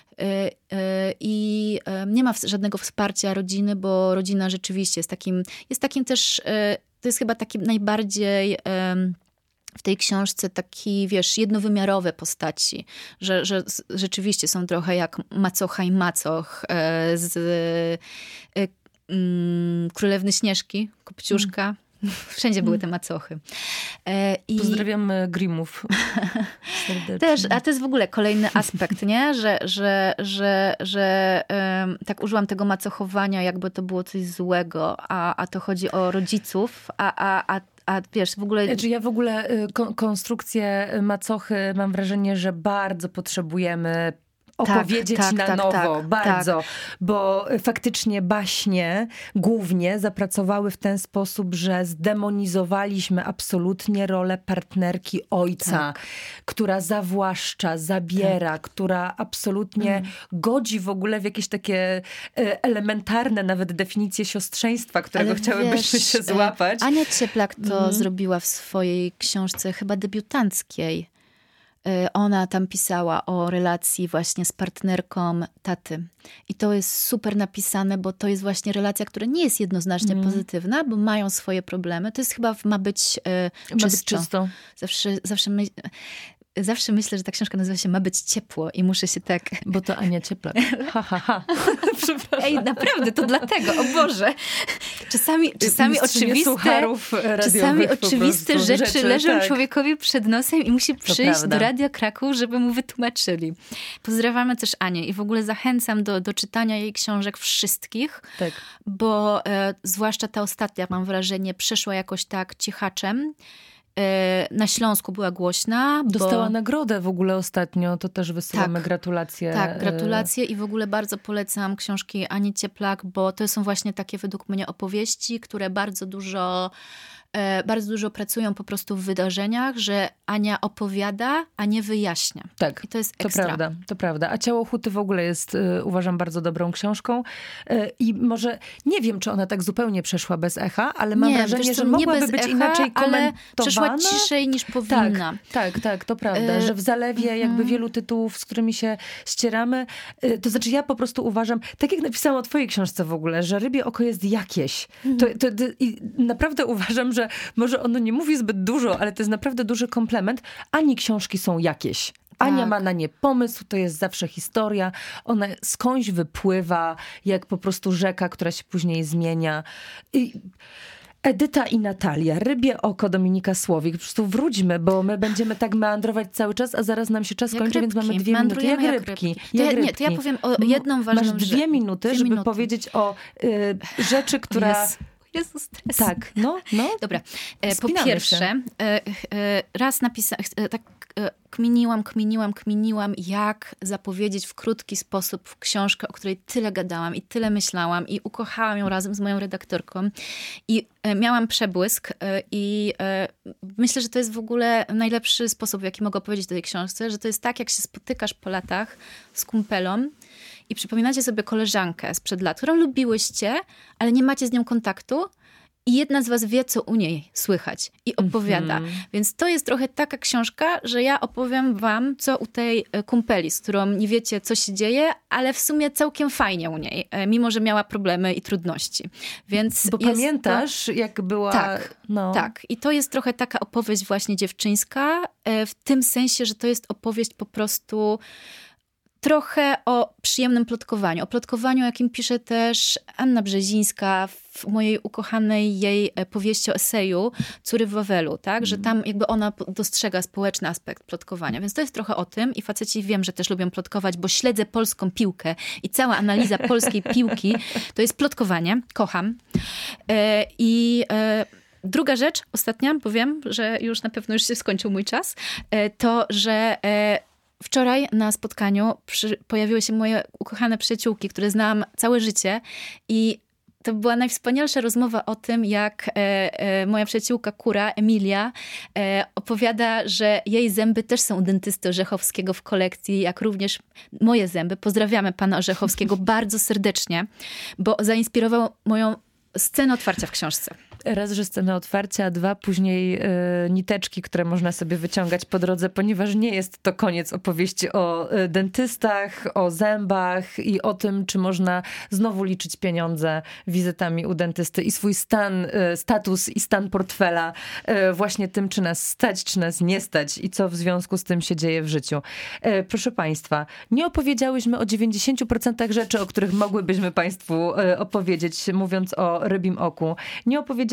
i nie ma żadnego wsparcia rodziny, bo rodzina rzeczywiście jest takim, jest takim też, to jest chyba takim najbardziej... w tej książce taki, wiesz, jednowymiarowe postaci, że, że rzeczywiście są trochę jak macocha i macoch e, z e, mm, Królewny Śnieżki, Kopciuszka. Mm. Wszędzie były te macochy. E, i... Pozdrawiamy Grimmów. Też, a to jest w ogóle kolejny aspekt, nie? Że, że, że, że um, tak użyłam tego macochowania, jakby to było coś złego, a, a to chodzi o rodziców, a, a, a A wiesz, w ogóle... Znaczy ja w ogóle kon- konstrukcję macochy mam wrażenie, że bardzo potrzebujemy opowiedzieć tak, na tak, nowo, tak, bardzo, tak. bo faktycznie baśnie głównie zapracowały w ten sposób, że zdemonizowaliśmy absolutnie rolę partnerki ojca, Tak. która zawłaszcza, zabiera, tak. która absolutnie mm. godzi w ogóle w jakieś takie elementarne nawet definicje siostrzeństwa, którego Ale chciałybyśmy wiesz, się złapać. Ania Cieplak to mm. zrobiła w swojej książce chyba debiutanckiej. Ona tam pisała o relacji właśnie z partnerką taty. I to jest super napisane, bo to jest właśnie relacja, która nie jest jednoznacznie mm. pozytywna, bo mają swoje problemy. To jest chyba ma być, e, ma czysto. być czysto. Zawsze, zawsze my... Zawsze myślę, że ta książka nazywa się Ma być ciepło i muszę się tak... Bo to Ania Cieplak. Ha, ha, ha. Przepraszam. Ej, naprawdę, to dlatego, o Boże. Czasami, czasami oczywiste, czasami oczywiste rzeczy, rzeczy leżą tak. człowiekowi przed nosem i musi przyjść do Radia Kraków, żeby mu wytłumaczyli. Pozdrawiamy też Anię i w ogóle zachęcam do, do czytania jej książek wszystkich, tak. bo e, zwłaszcza ta ostatnia, mam wrażenie, przeszła jakoś tak cichaczem. Na Śląsku była głośna. Dostała bo... nagrodę w ogóle ostatnio, to też wysyłamy tak, gratulacje. Tak, gratulacje i w ogóle bardzo polecam książki Ani Cieplak, bo to są właśnie takie według mnie opowieści, które bardzo dużo, bardzo dużo pracują po prostu w wydarzeniach, że Ania opowiada, a nie wyjaśnia. Tak, i to jest ekstra. To prawda, to prawda. A Ciało Huty w ogóle jest, uważam, bardzo dobrą książką. I może, nie wiem, czy ona tak zupełnie przeszła bez echa, ale mam nie, wrażenie, wiesz, że mogłaby być echa, inaczej komentowana. Przeszła ciszej niż powinna. Tak, tak, tak, to prawda, że w zalewie mm-hmm. jakby wielu tytułów, z którymi się ścieramy, to znaczy ja po prostu uważam, tak jak napisałam o twojej książce w ogóle, że Rybie oko jest jakieś. Mm. To, to, to, i naprawdę uważam, że może ono nie mówi zbyt dużo, ale to jest naprawdę duży komplement. Ani książki są jakieś. Ania tak. ma na nie pomysł, to jest zawsze historia. Ona skądś wypływa, jak po prostu rzeka, która się później zmienia. I Edyta i Natalia, Rybie oko Dominika Słowik. Po prostu wróćmy, bo my będziemy tak meandrować cały czas, a zaraz nam się czas jak kończy, rybki. Więc mamy dwie minuty. Jak, jak rybki. rybki. Jak to ja, nie, to ja powiem o jedną ważną rzecz. Masz dwie minuty, dwie żeby minuty. powiedzieć o y, rzeczy, która... Yes. Jezu, stres. Tak, no, no. Dobra, po pierwsze, się. raz napisałam, tak kminiłam, kminiłam, kminiłam, jak zapowiedzieć w krótki sposób książkę, o której tyle gadałam i tyle myślałam i ukochałam ją razem z moją redaktorką i miałam przebłysk i myślę, że to jest w ogóle najlepszy sposób, w jaki mogę opowiedzieć o tej książce, że to jest tak, jak się spotykasz po latach z kumpelą i przypominacie sobie koleżankę sprzed lat, którą lubiłyście, ale nie macie z nią kontaktu i jedna z was wie, co u niej słychać i opowiada. Mm-hmm. Więc to jest trochę taka książka, że ja opowiem wam, co u tej kumpeli, z którą nie wiecie, co się dzieje, ale w sumie całkiem fajnie u niej, mimo że miała problemy i trudności. Więc Bo pamiętasz, to... jak była... Tak, no. tak. I to jest trochę taka opowieść właśnie dziewczyńska, w tym sensie, że to jest opowieść po prostu... Trochę o przyjemnym plotkowaniu. O plotkowaniu, o jakim pisze też Anna Brzezińska w mojej ukochanej jej powieści o eseju Córy w Wawelu, tak? Że tam jakby ona dostrzega społeczny aspekt plotkowania. Więc to jest trochę o tym i faceci wiem, że też lubią plotkować, bo śledzę polską piłkę i cała analiza polskiej piłki to jest plotkowanie. Kocham. I druga rzecz, ostatnia, bo wiem, że już na pewno już się skończył mój czas, to, że wczoraj na spotkaniu przy, pojawiły się moje ukochane przyjaciółki, które znałam całe życie i to była najwspanialsza rozmowa o tym, jak e, e, moja przyjaciółka Kura, Emilia, e, opowiada, że jej zęby też są u dentysty Orzechowskiego w kolekcji, jak również moje zęby. Pozdrawiamy pana Orzechowskiego bardzo serdecznie, bo zainspirował moją scenę otwarcia w książce. Raz, że scena otwarcia, a dwa później y, niteczki, które można sobie wyciągać po drodze, ponieważ nie jest to koniec opowieści o y, dentystach, o zębach i o tym, czy można znowu liczyć pieniądze wizytami u dentysty i swój stan, y, status i stan portfela y, właśnie tym, czy nas stać, czy nas nie stać i co w związku z tym się dzieje w życiu. Y, proszę państwa, nie opowiedziałyśmy o dziewięćdziesięciu procentach rzeczy, o których mogłybyśmy państwu y, opowiedzieć, mówiąc o Rybim Oku. Nie opowiedziałyśmy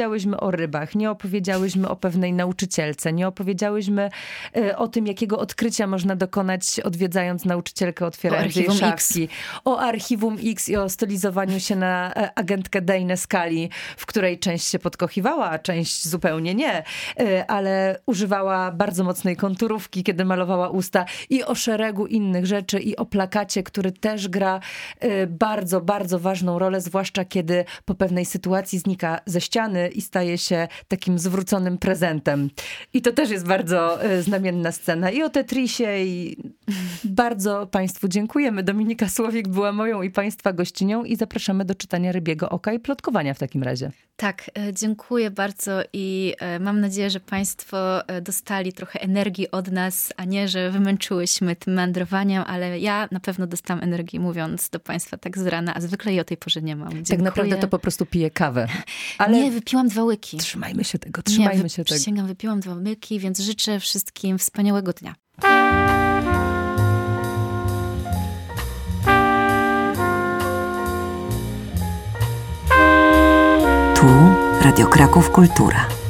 opowiedziałyśmy o rybach, nie opowiedziałyśmy o pewnej nauczycielce, nie opowiedziałyśmy y, o tym, jakiego odkrycia można dokonać, odwiedzając nauczycielkę otwierając jej szafki. O Archiwum X i o stylizowaniu się na e, agentkę Dejnę Scully, w której część się podkochiwała, a część zupełnie nie, y, ale używała bardzo mocnej konturówki, kiedy malowała usta, i o szeregu innych rzeczy, i o plakacie, który też gra y, bardzo, bardzo ważną rolę, zwłaszcza kiedy po pewnej sytuacji znika ze ściany i staje się takim zwróconym prezentem. I to też jest bardzo y, znamienna scena. I o Tetrisie, i bardzo Państwu dziękujemy. Dominika Słowik była moją i Państwa gościnią i zapraszamy do czytania Rybiego Oka i plotkowania w takim razie. Tak, dziękuję bardzo i mam nadzieję, że Państwo dostali trochę energii od nas, a nie, że wymęczyłyśmy tym meandrowaniem, ale ja na pewno dostałam energii, mówiąc do Państwa tak z rana, a zwykle jej o tej porze nie mam. Dziękuję. Tak naprawdę to po prostu piję kawę. Ale nie, wypiłam dwa łyki. Trzymajmy się tego, trzymajmy nie, wy... się tego. Przysięgam, wypiłam dwa łyki, więc życzę wszystkim wspaniałego dnia. Tu Radio Kraków Kultura.